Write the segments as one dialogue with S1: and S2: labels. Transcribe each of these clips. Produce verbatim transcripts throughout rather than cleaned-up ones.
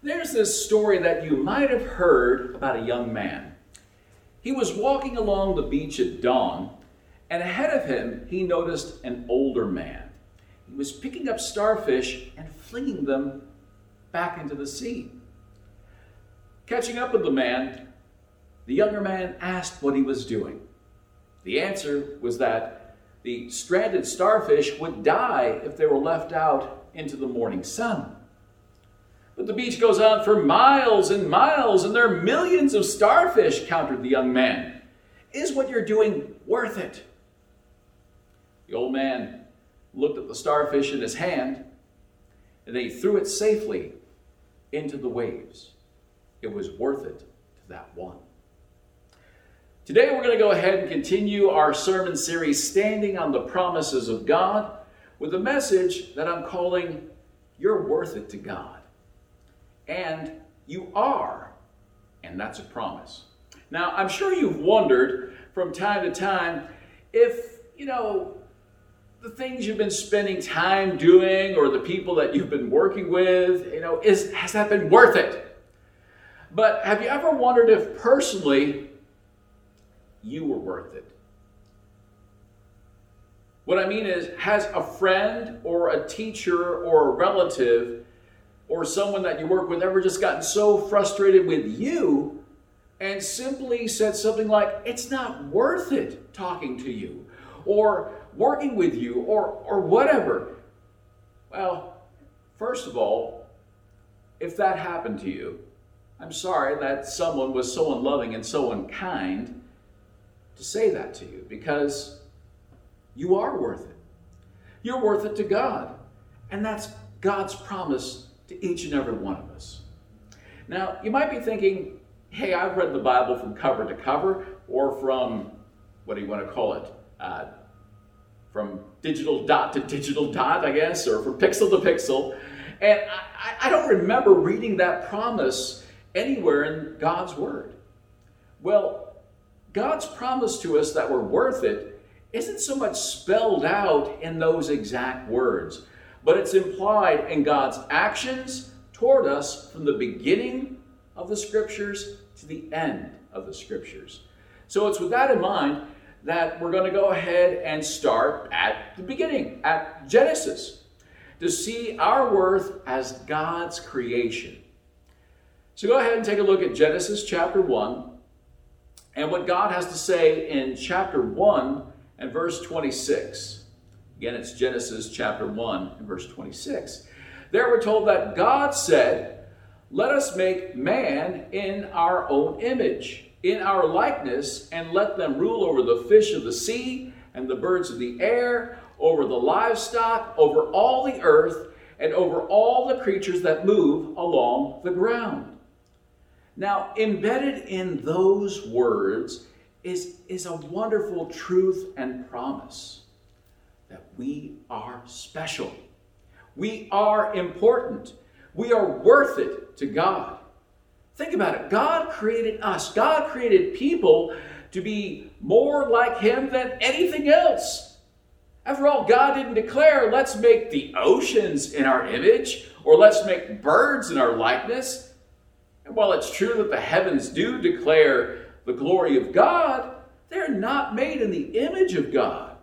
S1: There's this story that you might have heard about a young man. He was walking along the beach at dawn, and ahead of him he noticed an older man. He was picking up starfish and flinging them back into the sea. Catching up with the man, the younger man asked what he was doing. The answer was that the stranded starfish would die if they were left out into the morning sun. But the beach goes on for miles and miles, and there are millions of starfish, countered the young man. Is what you're doing worth it? The old man looked at the starfish in his hand, and then he threw it safely into the waves. It was worth it to that one. Today we're going to go ahead and continue our sermon series, Standing on the Promises of God, with a message that I'm calling, You're Worth It to God. And you are, and that's a promise. Now, I'm sure you've wondered from time to time if, you know, the things you've been spending time doing or the people that you've been working with, you know, is has that been worth it? But have you ever wondered if personally you were worth it? What I mean is, has a friend or a teacher or a relative or someone that you work with ever just gotten so frustrated with you and simply said something like, it's not worth it talking to you or working with you or, or whatever? Well, first of all, if that happened to you, I'm sorry that someone was so unloving and so unkind to say that to you, because you are worth it. You're worth it to God. And that's God's promise to each and every one of us. Now, you might be thinking, hey, I've read the Bible from cover to cover, or from, what do you want to call it, uh, from digital dot to digital dot, I guess, or from pixel to pixel, and I, I don't remember reading that promise anywhere in God's Word. Well, God's promise to us that we're worth it isn't so much spelled out in those exact words, but it's implied in God's actions toward us from the beginning of the Scriptures to the end of the Scriptures. So it's with that in mind that we're going to go ahead and start at the beginning, at Genesis, to see our worth as God's creation. So go ahead and take a look at Genesis chapter one and what God has to say in chapter one and verse twenty-six. Again, it's Genesis chapter one and verse twenty-six. There we're told that God said, let us make man in our own image, in our likeness, and let them rule over the fish of the sea and the birds of the air, over the livestock, over all the earth, and over all the creatures that move along the ground. Now, embedded in those words is, is a wonderful truth and promise that we are special. We are important. We are worth it to God. Think about it. God created us. God created people to be more like Him than anything else. After all, God didn't declare, let's make the oceans in our image, or let's make birds in our likeness. And while it's true that the heavens do declare the glory of God, they're not made in the image of God.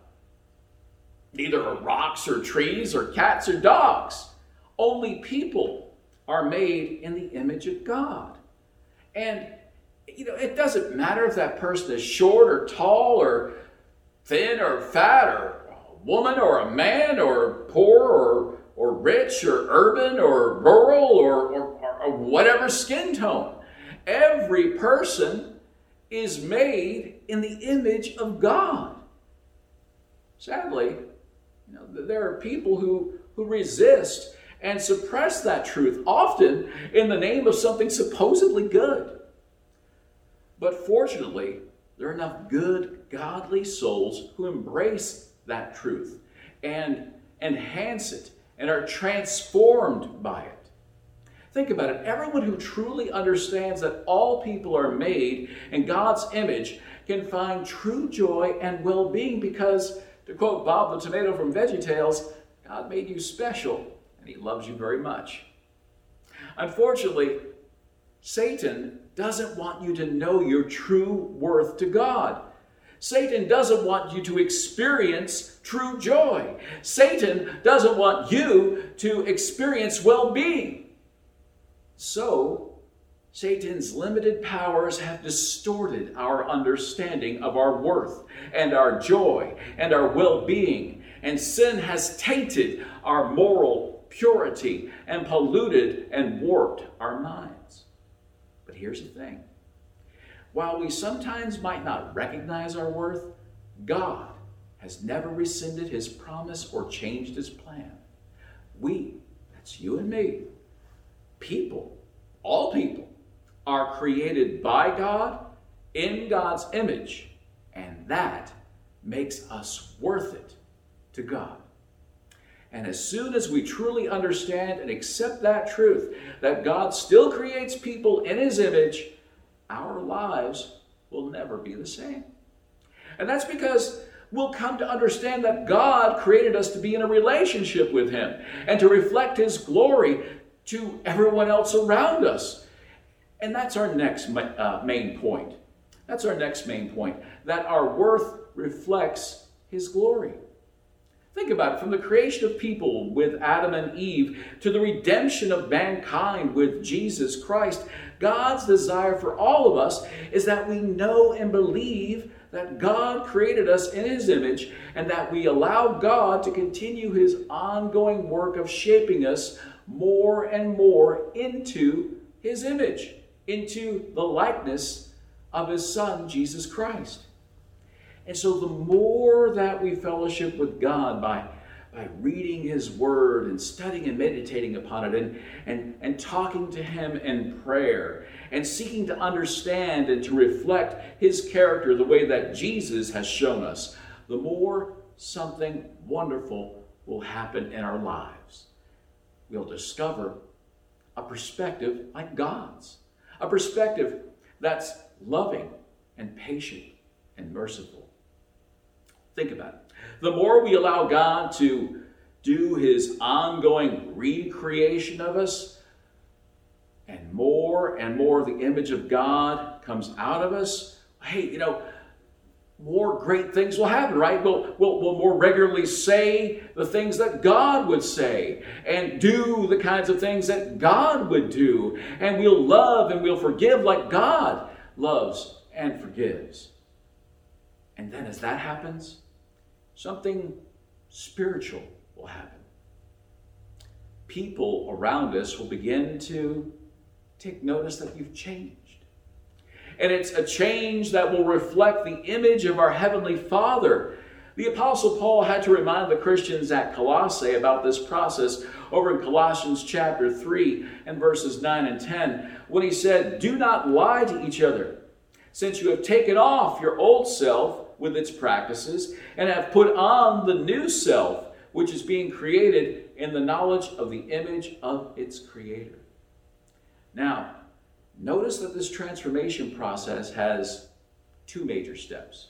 S1: Neither are rocks or trees or cats or dogs. Only people are made in the image of God. And, you know, it doesn't matter if that person is short or tall or thin or fat or a woman or a man or poor or, or rich or urban or rural or, or, or whatever skin tone. Every person is made in the image of God. Sadly, you know, there are people who, who resist and suppress that truth, often in the name of something supposedly good. But fortunately, there are enough good, godly souls who embrace that truth and enhance it and are transformed by it. Think about it. Everyone who truly understands that all people are made in God's image can find true joy and well-being because, to quote Bob the Tomato from VeggieTales, God made you special and He loves you very much. Unfortunately, Satan doesn't want you to know your true worth to God. Satan doesn't want you to experience true joy. Satan doesn't want you to experience well-being. So, Satan's limited powers have distorted our understanding of our worth and our joy and our well-being. And sin has tainted our moral purity and polluted and warped our minds. But here's the thing. While we sometimes might not recognize our worth, God has never rescinded his promise or changed his plan. We, that's you and me, people, all people, are created by God in God's image, and that makes us worth it to God. And as soon as we truly understand and accept that truth, that God still creates people in his image, our lives will never be the same. And that's because we'll come to understand that God created us to be in a relationship with him and to reflect his glory to everyone else around us. And that's our next uh, main point. That's our next main point, that our worth reflects his glory. Think about it, from the creation of people with Adam and Eve to the redemption of mankind with Jesus Christ, God's desire for all of us is that we know and believe that God created us in his image and that we allow God to continue his ongoing work of shaping us more and more into his image, into the likeness of his Son, Jesus Christ. And so the more that we fellowship with God by, by reading his word and studying and meditating upon it and, and, and talking to him in prayer and seeking to understand and to reflect his character the way that Jesus has shown us, the more something wonderful will happen in our lives. We'll discover a perspective like God's, a perspective that's loving and patient and merciful. Think about it. The more we allow God to do his ongoing recreation of us, and more and more the image of God comes out of us, hey, you know, more great things will happen, right? We'll, we'll, we'll more regularly say the things that God would say and do the kinds of things that God would do. And we'll love and we'll forgive like God loves and forgives. And then as that happens, something spiritual will happen. People around us will begin to take notice that you've changed. And it's a change that will reflect the image of our Heavenly Father. The Apostle Paul had to remind the Christians at Colossae about this process over in Colossians chapter three and verses nine and ten, when he said, "Do not lie to each other, since you have taken off your old self with its practices, and have put on the new self, which is being created in the knowledge of the image of its Creator." Now, notice that this transformation process has two major steps.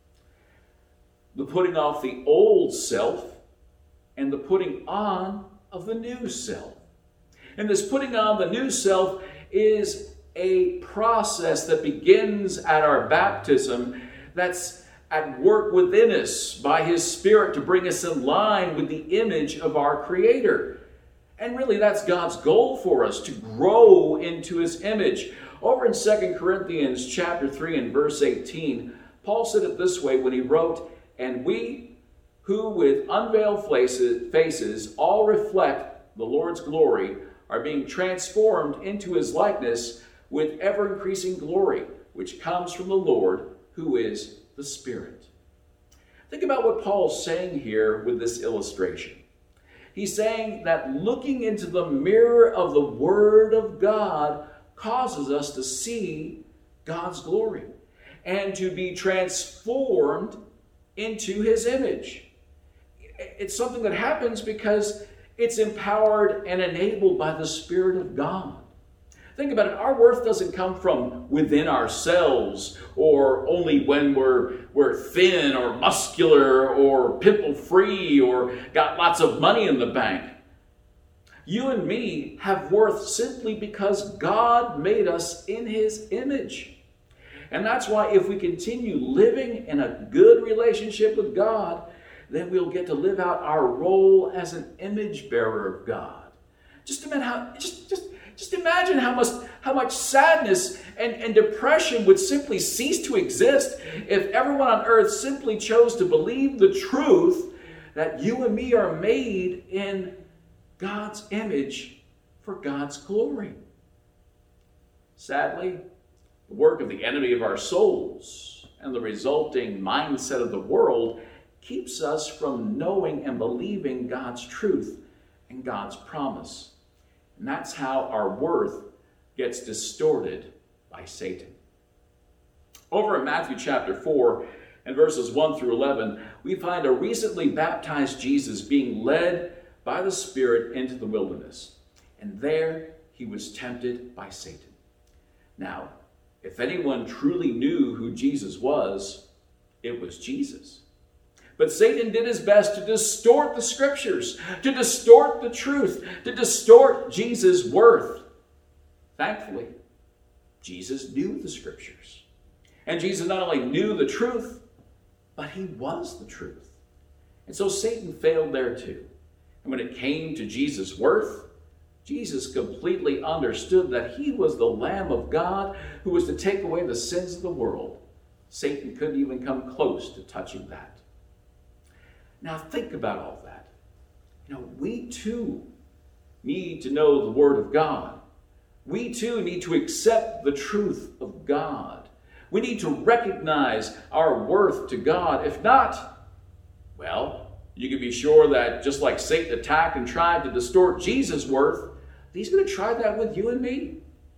S1: The putting off the old self and the putting on of the new self. And this putting on the new self is a process that begins at our baptism, that's at work within us by his Spirit to bring us in line with the image of our Creator. And really, that's God's goal for us, to grow into his image. Over in Second Corinthians chapter three and verse eighteen, Paul said it this way when he wrote, "And we who with unveiled faces all reflect the Lord's glory are being transformed into his likeness with ever-increasing glory, which comes from the Lord, who is the Spirit." Think about what Paul's saying here with this illustration. He's saying that looking into the mirror of the Word of God causes us to see God's glory and to be transformed into his image. It's something that happens because it's empowered and enabled by the Spirit of God. Think about it. Our worth doesn't come from within ourselves, or only when we're, we're thin or muscular or pimple-free or got lots of money in the bank. You and me have worth simply because God made us in his image. And that's why if we continue living in a good relationship with God, then we'll get to live out our role as an image bearer of God. Just imagine how, just, just, just imagine how much, how much sadness and, and depression would simply cease to exist if everyone on earth simply chose to believe the truth that you and me are made in God's image for God's glory. Sadly, the work of the enemy of our souls and the resulting mindset of the world keeps us from knowing and believing God's truth and God's promise. And that's how our worth gets distorted by Satan. Over in Matthew chapter four and verses one through eleven, we find a recently baptized Jesus being led by the Spirit into the wilderness. And there he was tempted by Satan. Now, if anyone truly knew who Jesus was, it was Jesus. But Satan did his best to distort the scriptures, to distort the truth, to distort Jesus' worth. Thankfully, Jesus knew the scriptures. And Jesus not only knew the truth, but he was the truth. And so Satan failed there too. And when it came to Jesus' worth, Jesus completely understood that he was the Lamb of God who was to take away the sins of the world. Satan couldn't even come close to touching that. Now think about all that. You know, we too need to know the Word of God. We too need to accept the truth of God. We need to recognize our worth to God. If not, well, you can be sure that just like Satan attacked and tried to distort Jesus' worth, he's going to try that with you and me.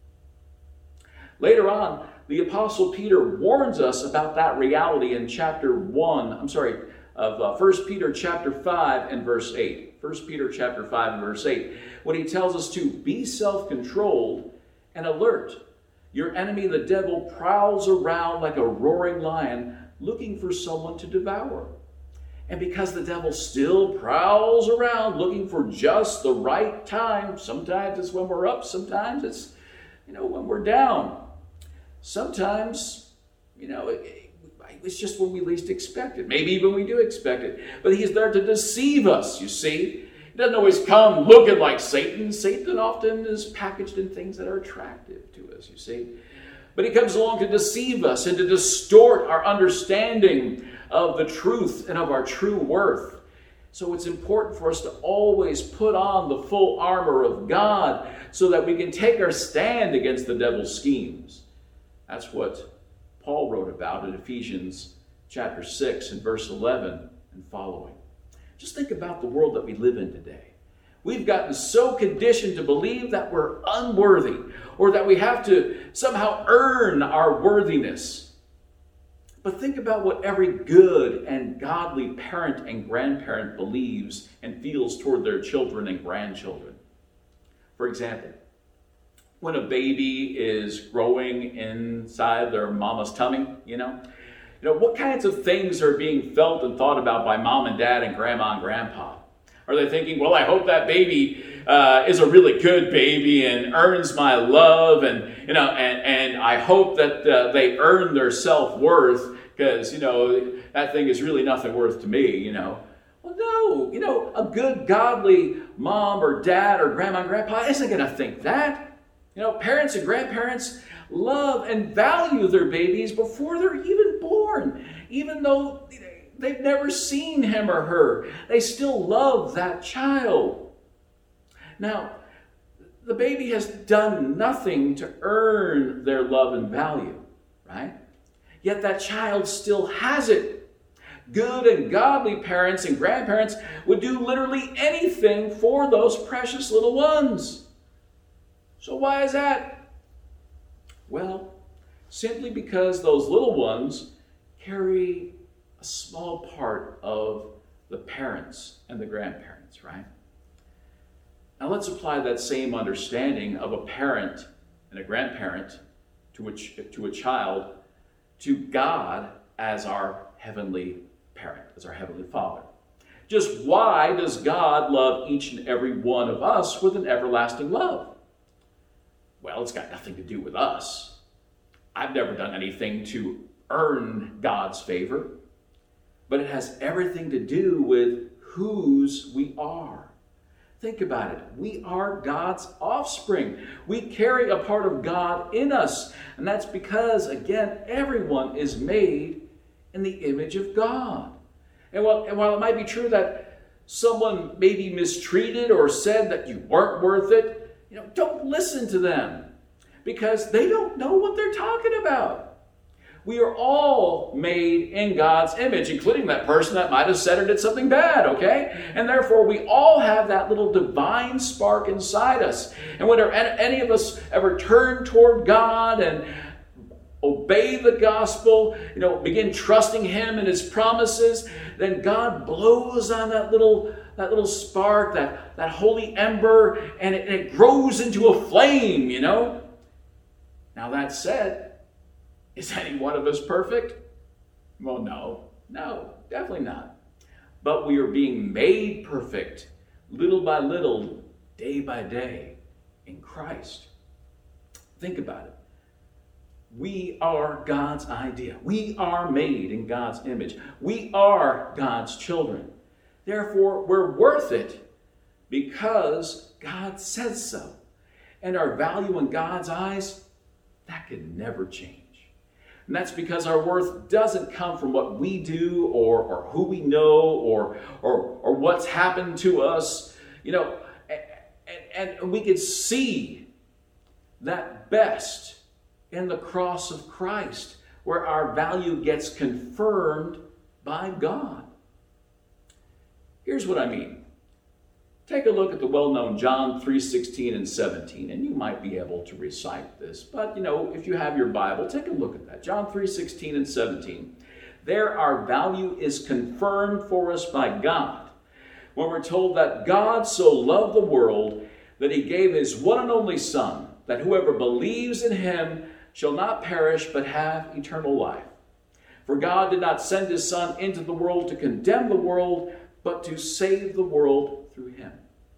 S1: Later on, the Apostle Peter warns us about that reality in chapter one, I'm sorry, of uh, First Peter chapter five and verse eight. First Peter chapter five and verse eight, when he tells us to be self-controlled and alert. Your enemy, the devil, prowls around like a roaring lion looking for someone to devour. And because the devil still prowls around looking for just the right time, sometimes it's when we're up, sometimes it's, you know, when we're down. Sometimes, you know, it, it's just when we least expect it. Maybe even we do expect it. But he's there to deceive us, you see. He doesn't always come looking like Satan. Satan often is packaged in things that are attractive to us, you see. But he comes along to deceive us and to distort our understanding of the truth and of our true worth. So it's important for us to always put on the full armor of God so that we can take our stand against the devil's schemes. That's what Paul wrote about in Ephesians chapter six and verse eleven and following. Just think about the world that we live in today. We've gotten so conditioned to believe that we're unworthy or that we have to somehow earn our worthiness. But think about what every good and godly parent and grandparent believes and feels toward their children and grandchildren. For example, when a baby is growing inside their mama's tummy, you know, you know, what kinds of things are being felt and thought about by mom and dad and grandma and grandpa? Are they thinking, well, I hope that baby uh, is a really good baby and earns my love, and you know, and, and I hope that uh, they earn their self-worth, because, you know, that thing is really nothing worth to me, you know. Well, no, you know, a good, godly mom or dad or grandma and grandpa isn't going to think that. You know, parents and grandparents love and value their babies before they're even born, even though they've never seen him or her. They still love that child. Now, the baby has done nothing to earn their love and value, right? Yet that child still has it. Good and godly parents and grandparents would do literally anything for those precious little ones. So why is that? Well, simply because those little ones carry a small part of the parents and the grandparents, right? Now let's apply that same understanding of a parent and a grandparent to a, to a child to God as our heavenly parent, as our heavenly Father. Just why does God love each and every one of us with an everlasting love? Well, it's got nothing to do with us. I've never done anything to earn God's favor, but it has everything to do with whose we are. Think about it. We are God's offspring. We carry a part of God in us. And that's because, again, everyone is made in the image of God. And while, and while it might be true that someone may be mistreated or said that you weren't worth it, you know, don't listen to them because they don't know what they're talking about. We are all made in God's image, including that person that might have said or did something bad, okay? And therefore, we all have that little divine spark inside us. And whenever any of us ever turn toward God and obey the gospel, you know, begin trusting Him and His promises, then God blows on that little that little spark, that, that holy ember, and it, and it grows into a flame, you know? Now that said, is any one of us perfect? Well, no. No, definitely not. But we are being made perfect, little by little, day by day, in Christ. Think about it. We are God's idea. We are made in God's image. We are God's children. Therefore, we're worth it because God says so. And our value in God's eyes, that can never change. And that's because our worth doesn't come from what we do or, or who we know or, or, or what's happened to us. You know, and, and we can see that best in the cross of Christ, where our value gets confirmed by God. Here's what I mean. Take a look at the well-known John three sixteen and seventeen, and you might be able to recite this. But, you know, if you have your Bible, take a look at that. John three sixteen and seventeen. There our value is confirmed for us by God, when we're told that God so loved the world that He gave His one and only Son, that whoever believes in Him shall not perish but have eternal life. For God did not send His Son into the world to condemn the world, but to save the world through Him.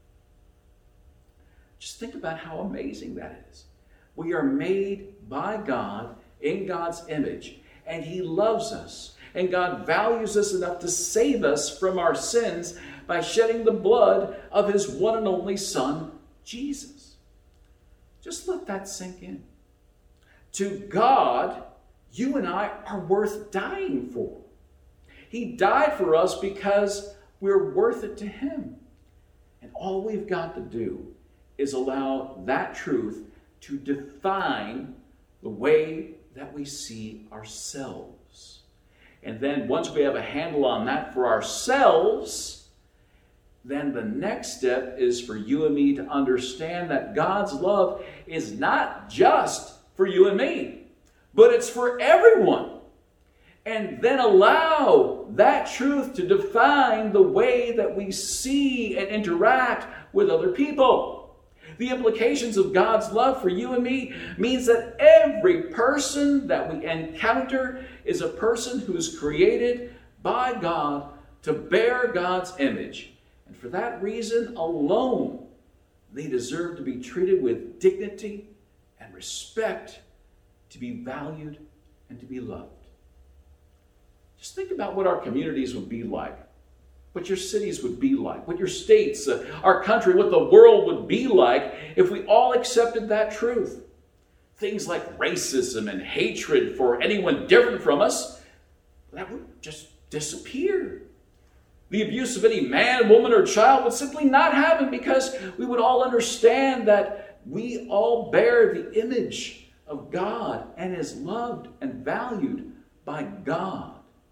S1: Just think about how amazing that is. We are made by God in God's image, and He loves us, and God values us enough to save us from our sins by shedding the blood of His one and only Son, Jesus. Just let that sink in. To God, you and I are worth dying for. He died for us because we're worth it to Him. And all we've got to do is allow that truth to define the way that we see ourselves. And then once we have a handle on that for ourselves, then the next step is for you and me to understand that God's love is not just for you and me, but it's for everyone. And then allow that truth to define the way that we see and interact with other people. The implications of God's love for you and me means that every person that we encounter is a person who is created by God to bear God's image. And for that reason alone, they deserve to be treated with dignity and respect, to be valued and to be loved. Just think about what our communities would be like, what your cities would be like, what your states, uh, our country, what the world would be like if we all accepted that truth. Things like racism and hatred for anyone different from us, that would just disappear. The abuse of any man, woman, or child would simply not happen because we would all understand that we all bear the image of God and is loved and valued by God.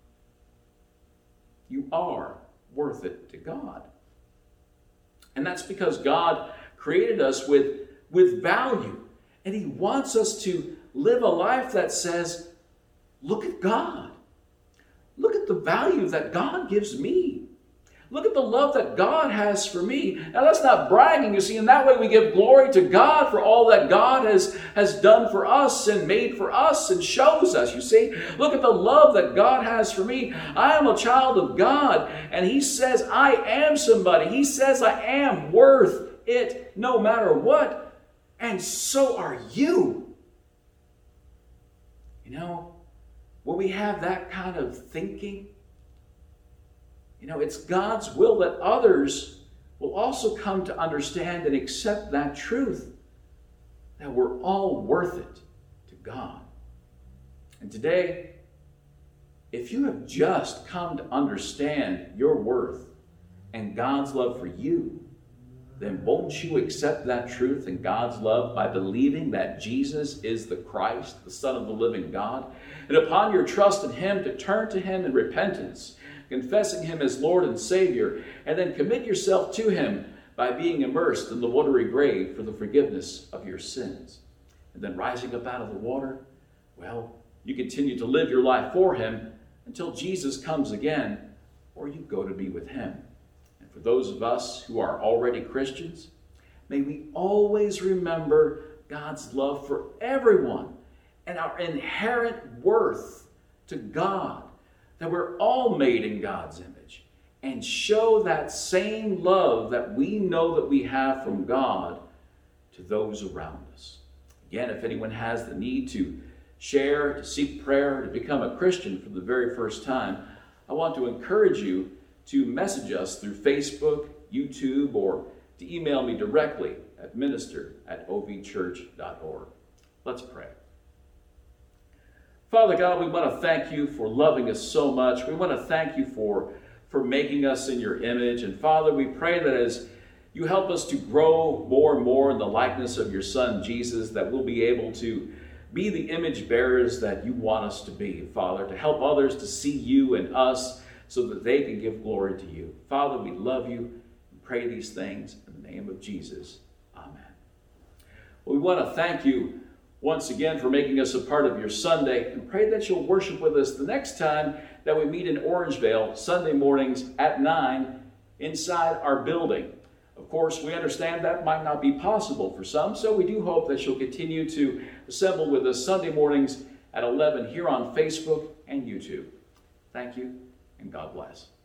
S1: You are worth it to God. And that's because God created us with, with value. And He wants us to live a life that says, look at God. Look at the value that God gives me. Look at the love that God has for me. Now that's not bragging, you see. In that way we give glory to God for all that God has, has done for us and made for us and shows us, you see. Look at the love that God has for me. I am a child of God, and He says I am somebody. He says I am worth it no matter what. And so are you. You know, when we have that kind of thinking, you know, it's God's will that others will also come to understand and accept that truth, that we're all worth it to God. And today, if you have just come to understand your worth and God's love for you, then won't you accept that truth and God's love by believing that Jesus is the Christ, the Son of the living God, and upon your trust in Him to turn to Him in repentance, confessing Him as Lord and Savior, and then commit yourself to Him by being immersed in the watery grave for the forgiveness of your sins. And then rising up out of the water, well, you continue to live your life for Him until Jesus comes again, or you go to be with Him. And for those of us who are already Christians, may we always remember God's love for everyone and our inherent worth to God, that we're all made in God's image, and show that same love that we know that we have from God to those around us. Again, if anyone has the need to share, to seek prayer, to become a Christian for the very first time, I want to encourage you to message us through Facebook, YouTube, or to email me directly at minister at o v church dot org. Let's pray. Father God, we want to thank you for loving us so much. We want to thank you for, for making us in your image. And Father, we pray that as you help us to grow more and more in the likeness of your Son, Jesus, that we'll be able to be the image bearers that you want us to be, Father, to help others to see you and us so that they can give glory to you. Father, we love you and pray these things in the name of Jesus. Amen. Well, we want to thank you once again for making us a part of your Sunday, and pray that you'll worship with us the next time that we meet in Orangevale, Sunday mornings at nine inside our building. Of course, we understand that might not be possible for some, so we do hope that you'll continue to assemble with us Sunday mornings at eleven here on Facebook and YouTube. Thank you, and God bless.